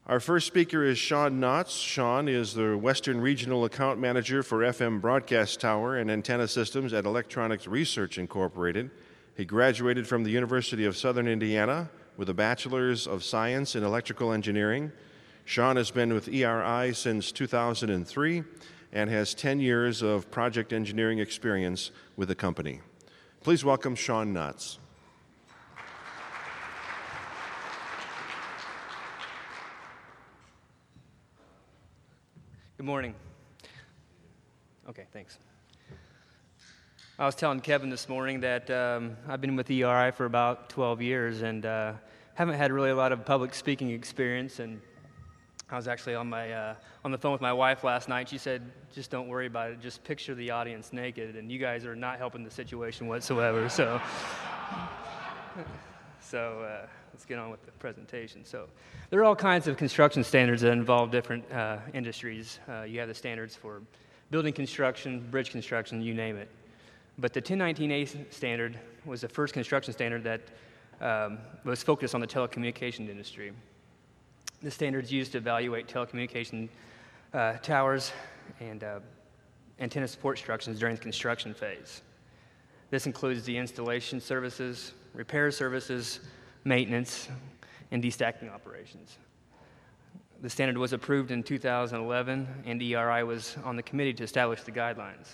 Our first speaker is Sean Knotts. Sean is the Western Regional Account Manager for FM Broadcast Tower and Antenna Systems at Electronics Research Incorporated. He graduated from the University of Southern Indiana with a Bachelor's of Science in Electrical Engineering. Sean has been with ERI since 2003 and has 10 years of project engineering experience with the company. Please welcome Sean Knotts. Good morning. Okay, thanks. I was telling Kevin this morning that I've been with ERI for about 12 years and haven't had really a lot of public speaking experience. And I was actually on the phone with my wife last night. She said, "Just don't worry about it. Just picture the audience naked, and you guys are not helping the situation whatsoever." So let's get on with the presentation. So there are all kinds of construction standards that involve different industries. You have the standards for building construction, bridge construction, you name it. But the 1019A standard was the first construction standard that was focused on the telecommunications industry. The standard is used to evaluate telecommunication towers and antenna support structures during the construction phase. This includes the installation services, repair services, maintenance, and destacking operations. The standard was approved in 2011, and ERI was on the committee to establish the guidelines.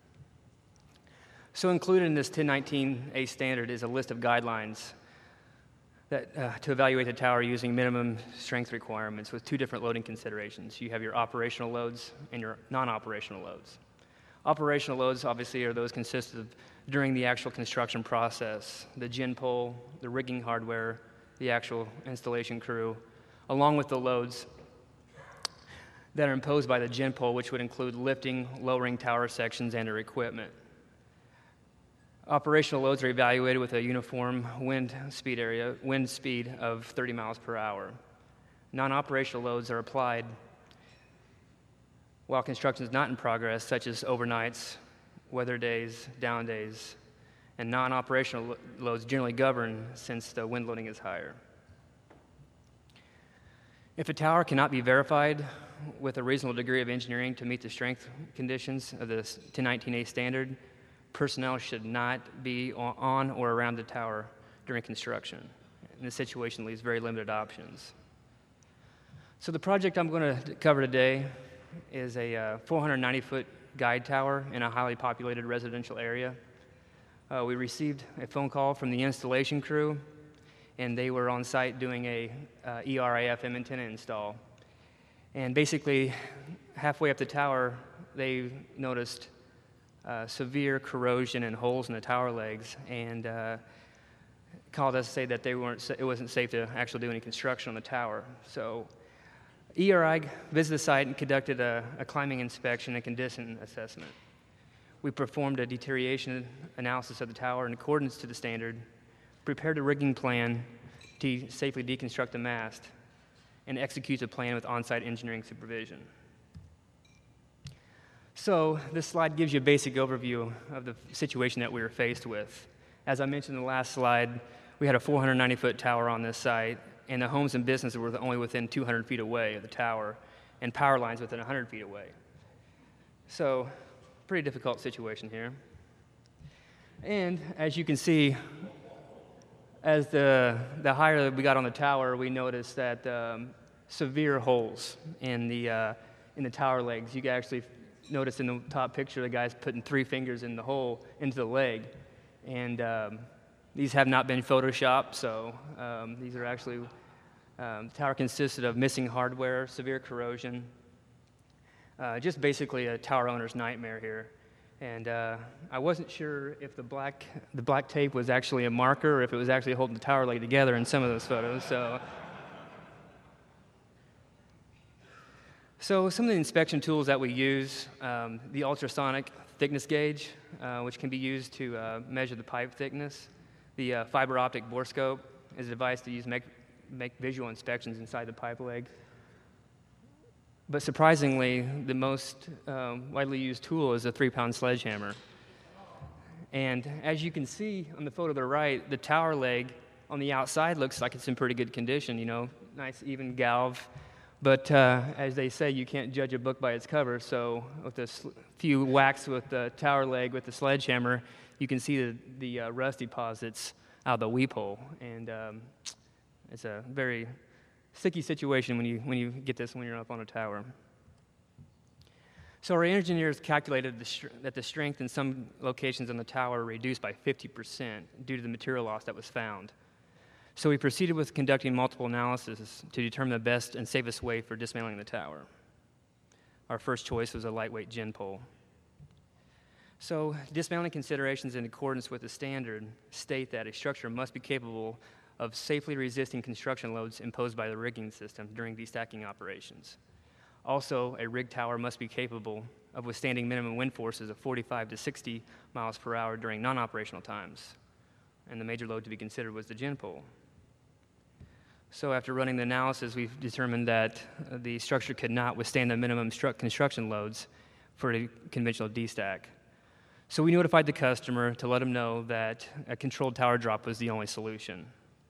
So included in this 1019A standard is a list of guidelines that to evaluate the tower using minimum strength requirements with two different loading considerations. You have your operational loads and your non-operational loads. Operational loads obviously are those consisted of during the actual construction process, the gin pole, the rigging hardware, the actual installation crew, along with the loads that are imposed by the gin pole, which would include lifting, lowering tower sections, and their equipment. Operational loads are evaluated with a uniform wind speed of 30 miles per hour. Non-operational loads are applied while construction is not in progress, such as overnights, weather days, down days, and non-operational loads generally govern since the wind loading is higher. If a tower cannot be verified with a reasonable degree of engineering to meet the strength conditions of the 1019A standard, personnel should not be on or around the tower during construction. And the situation leaves very limited options. So the project I'm going to cover today is a 490-foot guide tower in a highly populated residential area. We received a phone call from the installation crew, and they were on site doing a ERI FM antenna install. And basically, halfway up the tower, they noticed severe corrosion and holes in the tower legs, and called us to say that it wasn't safe to actually do any construction on the tower. So ERI visited the site and conducted a climbing inspection and condition assessment. We performed a deterioration analysis of the tower in accordance to the standard, prepared a rigging plan to safely deconstruct the mast, and execute a plan with on-site engineering supervision. So this slide gives you a basic overview of the situation that we were faced with. As I mentioned in the last slide, we had a 490-foot tower on this site, and the homes and businesses were only within 200 feet away of the tower, and power lines within 100 feet away. So, pretty difficult situation here. And as you can see, as the higher that we got on the tower, we noticed that severe holes in the tower legs. You can actually notice in the top picture the guy's putting 3 fingers in the hole into the leg, and these have not been photoshopped, so these are actually, the tower consisted of missing hardware, severe corrosion, just basically a tower owner's nightmare here. And I wasn't sure if the black tape was actually a marker or if it was actually holding the tower leg together in some of those photos, So some of the inspection tools that we use, the ultrasonic thickness gauge, which can be used to measure the pipe thickness. The fiber optic borescope is a device to use make visual inspections inside the pipe leg. But surprisingly, the most widely used tool is a 3-pound sledgehammer. And as you can see on the photo to the right, the tower leg on the outside looks like it's in pretty good condition, nice even galv. But as they say, you can't judge a book by its cover. So with a few whacks with the tower leg with the sledgehammer, you can see the rust deposits out of the weep hole. And it's a very sticky situation when you get this when you're up on a tower. So our engineers calculated that the strength in some locations on the tower reduced by 50% due to the material loss that was found. So we proceeded with conducting multiple analyses to determine the best and safest way for dismantling the tower. Our first choice was a lightweight gin pole. So dismantling considerations in accordance with the standard state that a structure must be capable of safely resisting construction loads imposed by the rigging system during destacking operations. Also, a rig tower must be capable of withstanding minimum wind forces of 45 to 60 miles per hour during non-operational times. And the major load to be considered was the gin pole. So after running the analysis, we've determined that the structure could not withstand the minimum construction loads for a conventional D-stack. So we notified the customer to let them know that a controlled tower drop was the only solution.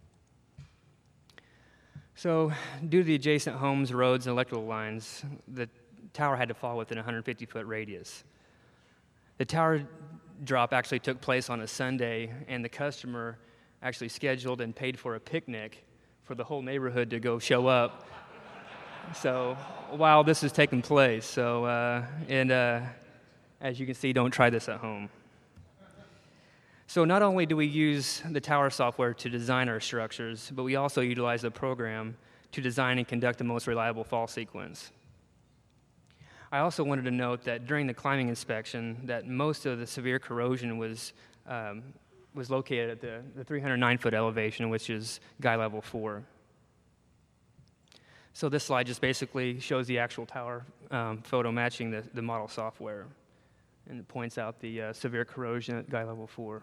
So due to the adjacent homes, roads, and electrical lines, the tower had to fall within a 150-foot radius. The tower drop actually took place on a Sunday, and the customer actually scheduled and paid for a picnic for the whole neighborhood to go show up. So while this is taking place, as you can see, don't try this at home. So not only do we use the tower software to design our structures, but we also utilize the program to design and conduct the most reliable fall sequence. I also wanted to note that during the climbing inspection, that most of the severe corrosion was located at the 309-foot elevation, which is guy level 4. So this slide just basically shows the actual tower photo matching the model software, and it points out the severe corrosion at guy level 4.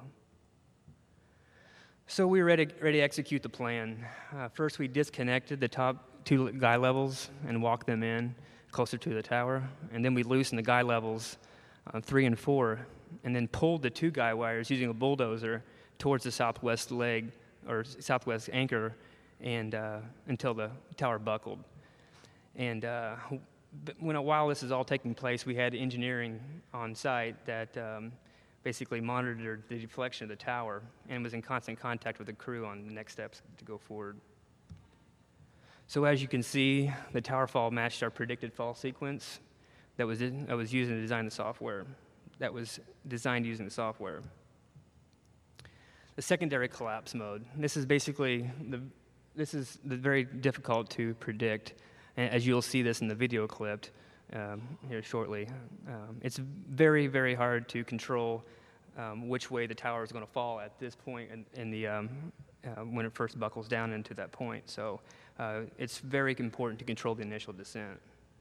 So we were ready to execute the plan. First, we disconnected the top 2 guy levels and walked them in closer to the tower, and then we loosened the guy levels 3 and 4, and then pulled the 2 guy wires using a bulldozer towards the southwest leg or southwest anchor, and until the tower buckled. And while this is all taking place, we had engineering on site that basically monitored the deflection of the tower and was in constant contact with the crew on the next steps to go forward. So as you can see, the tower fall matched our predicted fall sequence that was used to design the software. That was designed using the software. The secondary collapse mode. This is basically very difficult to predict, and as you'll see this in the video clip here shortly. It's very, very hard to control which way the tower is going to fall at this point in the when it first buckles down into that point. So it's very important to control the initial descent.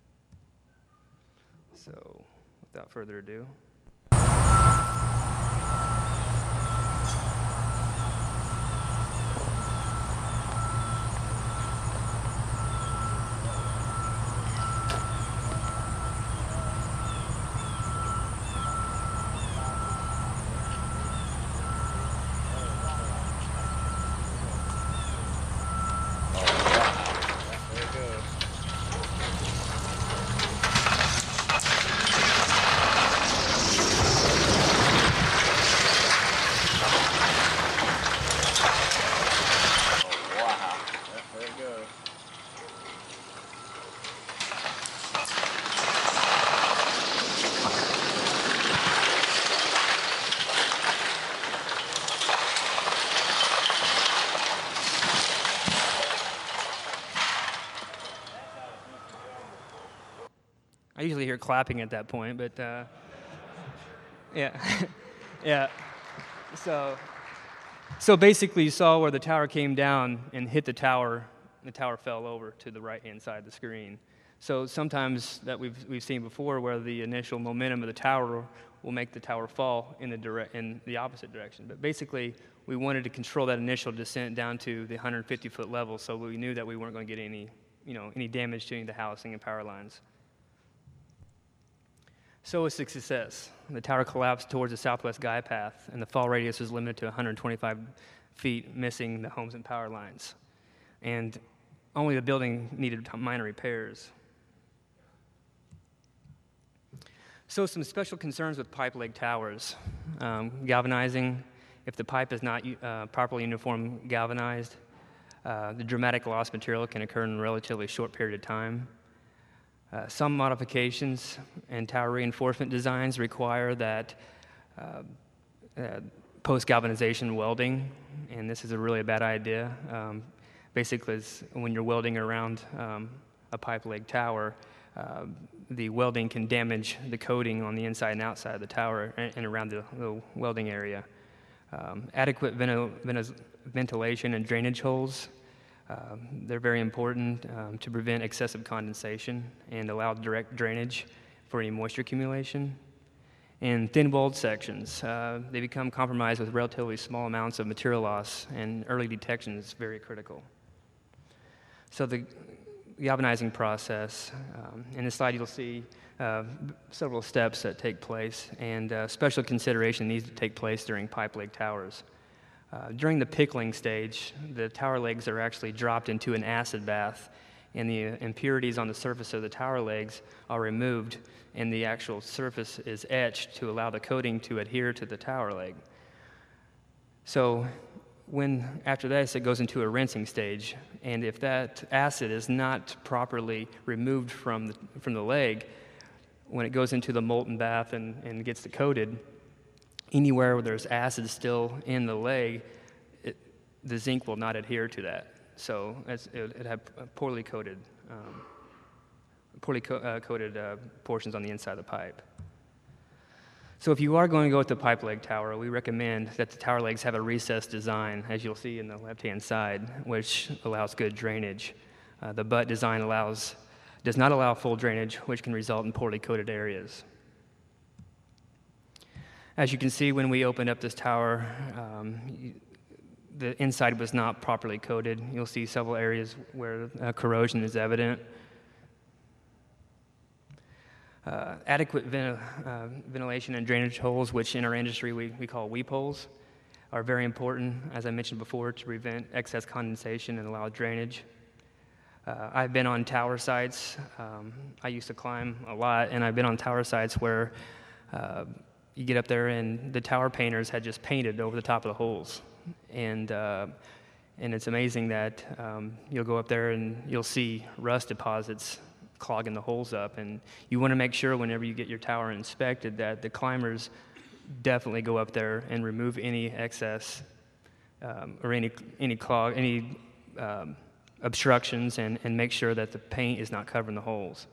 So without further ado. I usually hear clapping at that point, but yeah, yeah. So basically, you saw where the tower came down and hit the tower. And the tower fell over to the right-hand side of the screen. So sometimes that we've seen before, where the initial momentum of the tower will make the tower fall in the opposite direction. But basically, we wanted to control that initial descent down to the 150-foot level, so we knew that we weren't going to get any damage to any of the housing and power lines. So it's a success. The tower collapsed towards the southwest guy path, and the fall radius was limited to 125 feet, missing the homes and power lines. And only the building needed minor repairs. So some special concerns with pipe leg towers. Galvanizing, if the pipe is not properly uniform galvanized, the dramatic loss of material can occur in a relatively short period of time. Some modifications and tower reinforcement designs require that post-galvanization welding, and this is a bad idea. Basically, when you're welding around a pipe leg tower, the welding can damage the coating on the inside and outside of the tower and around the welding area. Adequate ventilation and drainage holes, they're very important to prevent excessive condensation and allow direct drainage for any moisture accumulation. And thin walled sections, they become compromised with relatively small amounts of material loss, and early detection is very critical. So the galvanizing process, in this slide you'll see several steps that take place, and special consideration needs to take place during pipe leg towers. During the pickling stage, the tower legs are actually dropped into an acid bath, and the impurities on the surface of the tower legs are removed, and the actual surface is etched to allow the coating to adhere to the tower leg. So after this, it goes into a rinsing stage, and if that acid is not properly removed from the leg, when it goes into the molten bath and gets coated, anywhere where there's acid still in the leg, the zinc will not adhere to that. So it had poorly coated portions on the inside of the pipe. So if you are going to go with the pipe leg tower, we recommend that the tower legs have a recessed design, as you'll see in the left-hand side, which allows good drainage. The butt design does not allow full drainage, which can result in poorly coated areas. As you can see, when we opened up this tower, the inside was not properly coated. You'll see several areas where corrosion is evident. Adequate ventilation and drainage holes, which in our industry we call weep holes, are very important, as I mentioned before, to prevent excess condensation and allow drainage. I've been on tower sites. I used to climb a lot, and I've been on tower sites where you get up there and the tower painters had just painted over the top of the holes. And it's amazing that you'll go up there and you'll see rust deposits clogging the holes up. And you want to make sure whenever you get your tower inspected that the climbers definitely go up there and remove any excess or any obstructions and make sure that the paint is not covering the holes.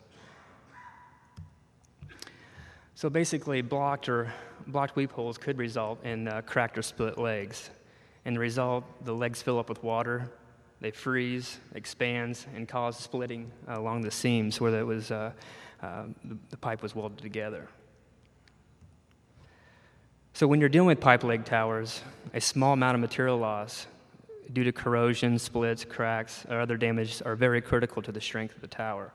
So basically, blocked weep holes could result in cracked or split legs. And the result, the legs fill up with water, they freeze, expands, and cause splitting along the seams where the pipe was welded together. So when you're dealing with pipe leg towers, a small amount of material loss due to corrosion, splits, cracks, or other damage are very critical to the strength of the tower.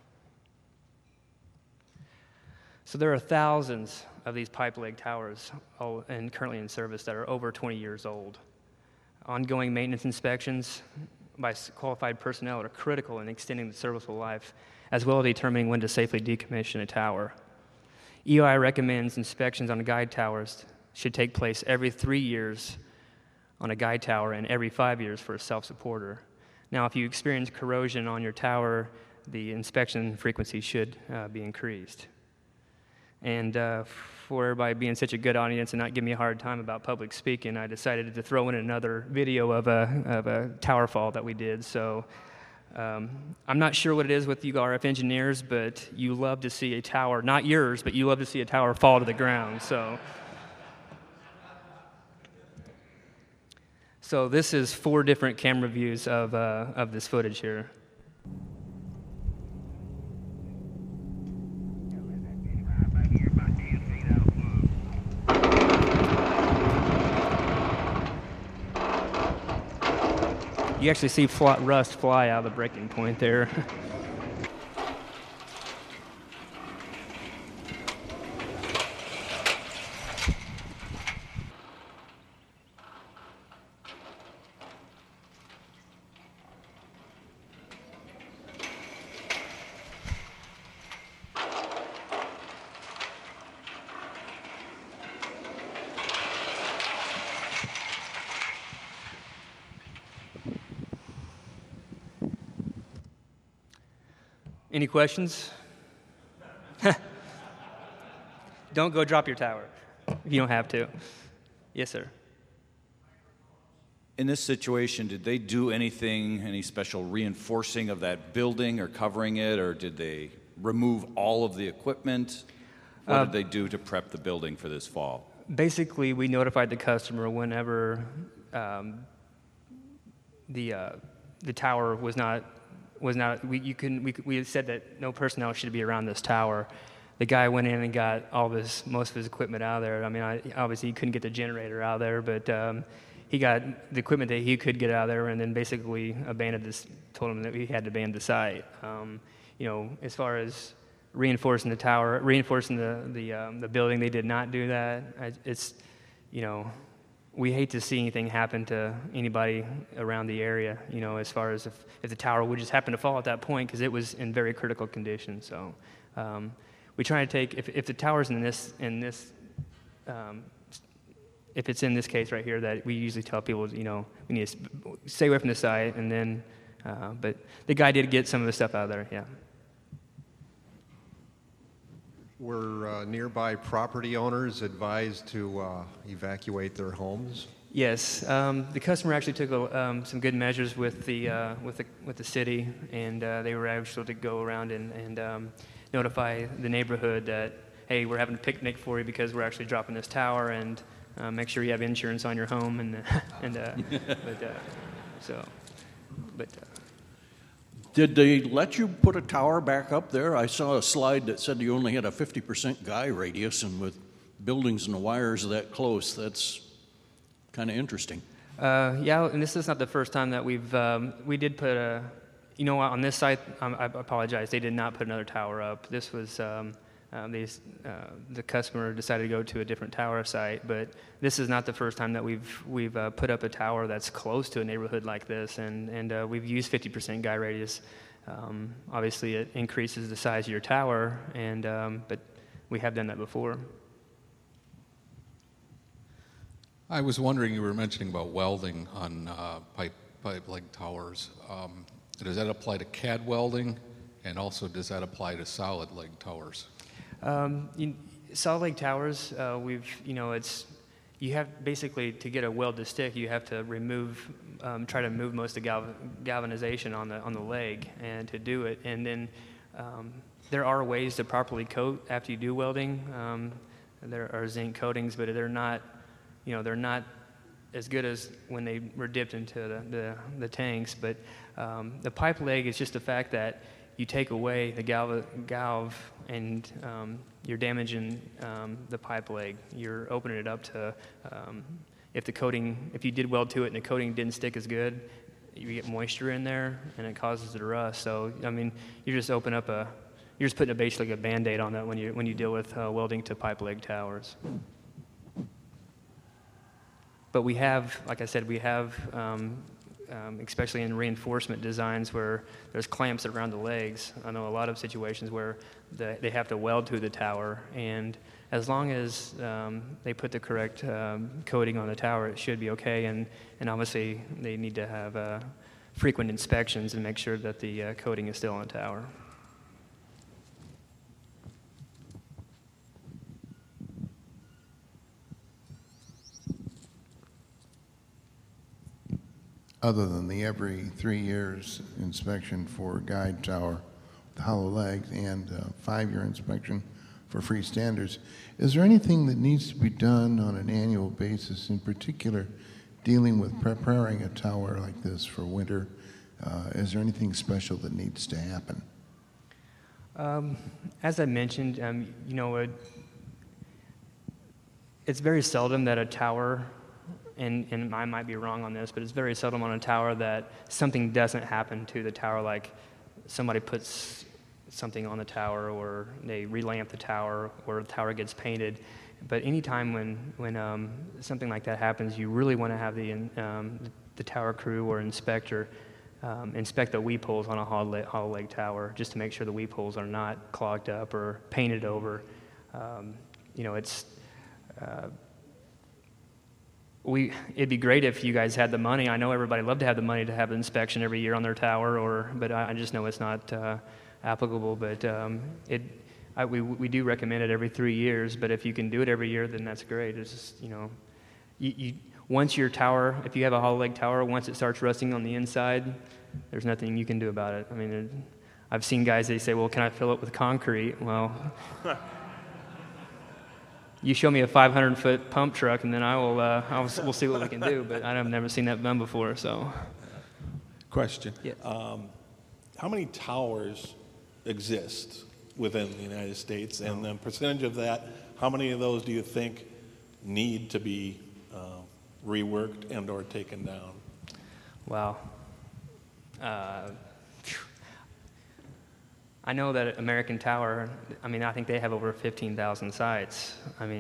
So there are thousands of these pipe leg towers currently in service that are over 20 years old. Ongoing maintenance inspections by qualified personnel are critical in extending the serviceable life, as well as determining when to safely decommission a tower. EOI recommends inspections on guide towers should take place every 3 years on a guide tower and every 5 years for a self-supporter. Now, if you experience corrosion on your tower, the inspection frequency should be increased. And for everybody being such a good audience and not giving me a hard time about public speaking, I decided to throw in another video of a tower fall that we did. So I'm not sure what it is with you RF engineers, but you love to see a tower, not yours, but you love to see a tower fall to the ground. So this is 4 different camera views of this footage here. You actually see rust fly out of the breaking point there. Any questions? Don't go drop your tower if you don't have to. Yes, sir. In this situation, did they do anything, any special reinforcing of that building or covering it, or did they remove all of the equipment? What did they do to prep the building for this fall? Basically, we notified the customer whenever the tower was not. We had said that no personnel should be around this tower. The guy went in and got most of his equipment out of there. I mean, obviously he couldn't get the generator out of there, but he got the equipment that he could get out of there, and then basically told him that we had to abandon the site. As far as reinforcing the tower, reinforcing the building, they did not do that. We hate to see anything happen to anybody around the area, as far as if the tower would just happen to fall at that point, because it was in very critical condition. So we try to take, if the tower's if it's in this case right here, that we usually tell people, we need to stay away from the site, and then, but the guy did get some of the stuff out of there, yeah. Were nearby property owners advised to evacuate their homes? Yes, the customer actually took some good measures with the city, and they were able to go around and notify the neighborhood that, hey, we're having a picnic for you because we're actually dropping this tower, and make sure you have insurance on your home, Did they let you put a tower back up there? I saw a slide that said you only had a 50% guy radius, and with buildings and the wires that close, that's kind of interesting. Yeah, and this is not the first time that we did put on this site, I apologize, they did not put another tower up. This was, the customer decided to go to a different tower site, but this is not the first time that we've put up a tower that's close to a neighborhood like this, and we've used 50% guy radius. Obviously, it increases the size of your tower, but we have done that before. I was wondering, you were mentioning about welding on pipe leg towers. Does that apply to CAD welding, and also does that apply to solid leg towers? Solid leg towers, you have basically, to get a weld to stick, you have to try to remove most of the galvanization on the leg, and to do it, and then there are ways to properly coat after you do welding. There are zinc coatings, but they're not as good as when they were dipped into the tanks. But the pipe leg is just the fact that you take away the galv and you're damaging the pipe leg. You're opening it up to, if you did weld to it and the coating didn't stick as good, you get moisture in there and it causes it to rust. So, I mean, you're just putting basically a Band-Aid on that when you deal with welding to pipe leg towers. But we have, like I said, especially in reinforcement designs where there's clamps around the legs. I know a lot of situations where they have to weld to the tower, and as long as they put the correct coating on the tower, it should be okay. And obviously, they need to have frequent inspections and make sure that the coating is still on the tower. Other than the every 3 years inspection for guide tower, the hollow legs, and 5-year inspection for freestanders, is there anything that needs to be done on an annual basis, in particular dealing with preparing a tower like this for winter? Is there anything special that needs to happen? As I mentioned, it's very seldom that a tower, and I might be wrong on this, but it's very seldom on a tower that something doesn't happen to the tower, like somebody puts something on the tower, or they relamp the tower, or the tower gets painted. But anytime when something like that happens, you really want to have the tower crew or inspector inspect the weep holes on a hollow leg tower, just to make sure the weep holes are not clogged up or painted over. It'd be great if you guys had the money. I know everybody would love to have the money to have an inspection every year on their tower, but I just know it's not applicable. But we do recommend it every 3 years. But if you can do it every year, then that's great. It's just, once your tower, if you have a hollow leg tower, once it starts rusting on the inside, there's nothing you can do about it. I mean, I've seen guys, they say, well, can I fill it with concrete? Well, you show me a 500-foot pump truck, and then we'll see what we can do. But I've never seen that done before. So, question. Yeah. How many towers exist within the United States, and the percentage of that, how many of those do you think need to be reworked and or taken down? Wow. I know that American Tower, I think they have over 15,000 sites.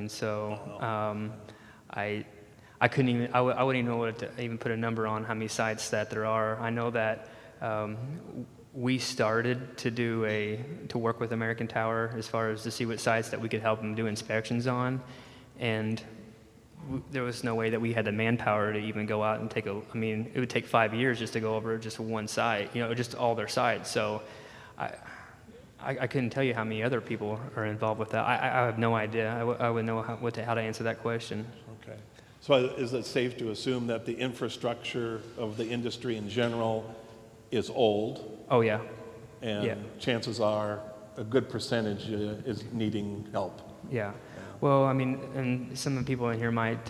I couldn't even, I wouldn't even know what to even put a number on how many sites that there are. I know that we started to work with American Tower as far as to see what sites that we could help them do inspections on, and there was no way that we had the manpower to even go out and it would take 5 years just to go over just one site, just all their sites. So I couldn't tell you how many other people are involved with that. I have no idea. I wouldn't know how to answer that question. Okay. So is it safe to assume that the infrastructure of the industry in general is old? Oh, yeah. And yeah. chances are a good percentage is needing help. Yeah. Well, and some of the people in here might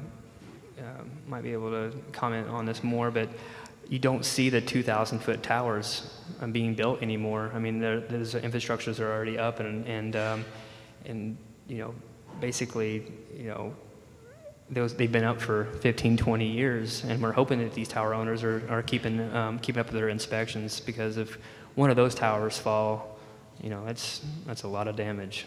be able to comment on this more, but you don't see the 2,000-foot towers being built anymore. Those infrastructures are already up, and basically, they've been up for 15, 20 years, and we're hoping that these tower owners are keeping up with their inspections, because if one of those towers fall, that's a lot of damage.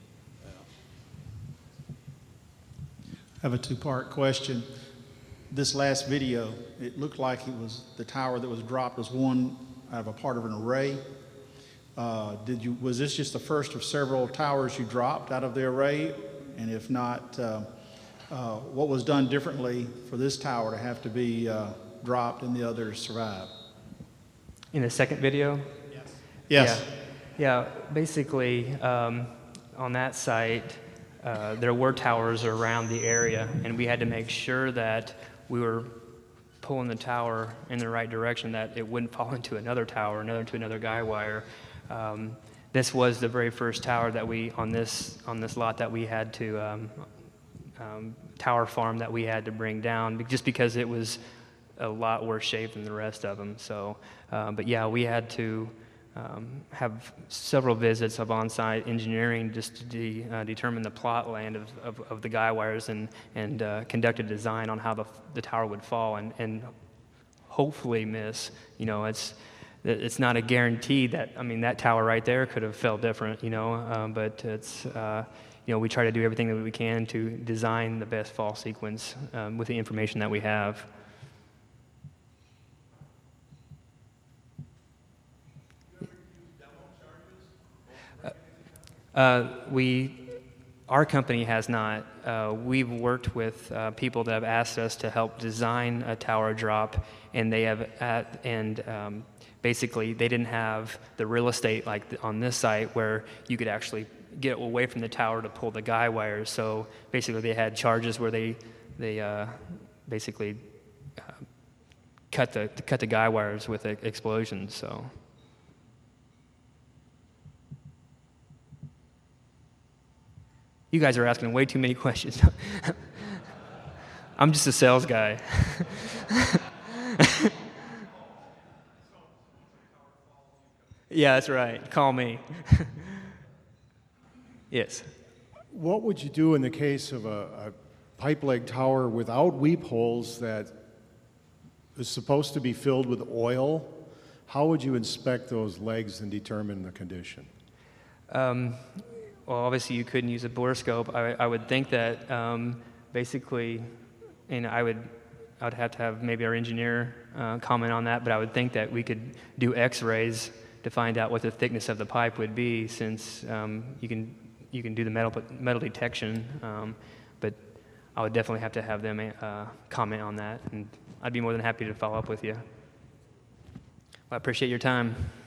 I have a two-part question. This last video, it looked like the tower that was dropped was one out of a part of an array. Was this just the first of several towers you dropped out of the array? And if not, what was done differently for this tower to have to be dropped and the others survive? In the second video? Yes. Yeah. Basically, on that site, there were towers around the area, and we had to make sure that we were pulling the tower in the right direction, that it wouldn't fall into another tower, to another guy wire. This was the very first tower that we, on this lot, that we had to, tower farm that we had to bring down, just because it was a lot worse shape than the rest of them. So, but yeah, we had to have several visits of on-site engineering just to determine the plot land of the guy wires, and conduct a design on how the tower would fall, and hopefully miss. It's not a guarantee that, that tower right there could have fell different, but it's, we try to do everything that we can to design the best fall sequence with the information that we have. Our company has not. We've worked with people that have asked us to help design a tower drop, and they have basically they didn't have the real estate like on this site where you could actually get away from the tower to pull the guy wires. So basically, they had charges where they basically cut the guy wires with explosions. So. You guys are asking way too many questions. I'm just a sales guy. Yeah, that's right. Call me. Yes. What would you do in the case of a pipe leg tower without weep holes that is supposed to be filled with oil? How would you inspect those legs and determine the condition? Well, obviously you couldn't use a borescope. I would think that basically, and I would have to have maybe our engineer comment on that, but I would think that we could do X-rays to find out what the thickness of the pipe would be, since you can do the metal detection. But I would definitely have to have them comment on that, and I'd be more than happy to follow up with you. Well, I appreciate your time.